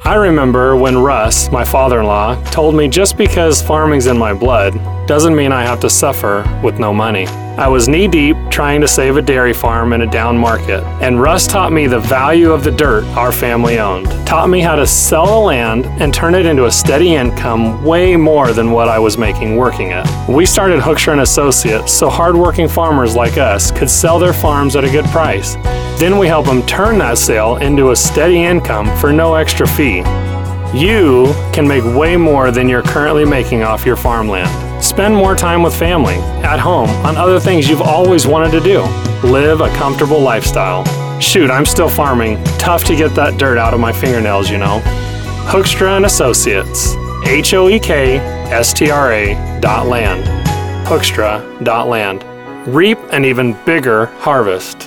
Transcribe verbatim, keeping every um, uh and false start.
I remember when Russ, my father-in-law, told me just because farming's in my blood doesn't mean I have to suffer with no money. I was knee-deep trying to save a dairy farm in a down market, and Russ taught me the value of the dirt our family owned, taught me how to sell the land and turn it into a steady income way more than what I was making working it. We started Hoekstra and Associates so hardworking farmers like us could sell their farms at a good price. Then we help them turn that sale into a steady income for no extra fee. You can make way more than you're currently making off your farmland. Spend more time with family, at home, on other things you've always wanted to do. Live a comfortable lifestyle. Shoot, I'm still farming. Tough to get that dirt out of my fingernails, you know. Hoekstra and Associates. H O E K S T R A dot land. Hoekstra dot land. Reap an even bigger harvest.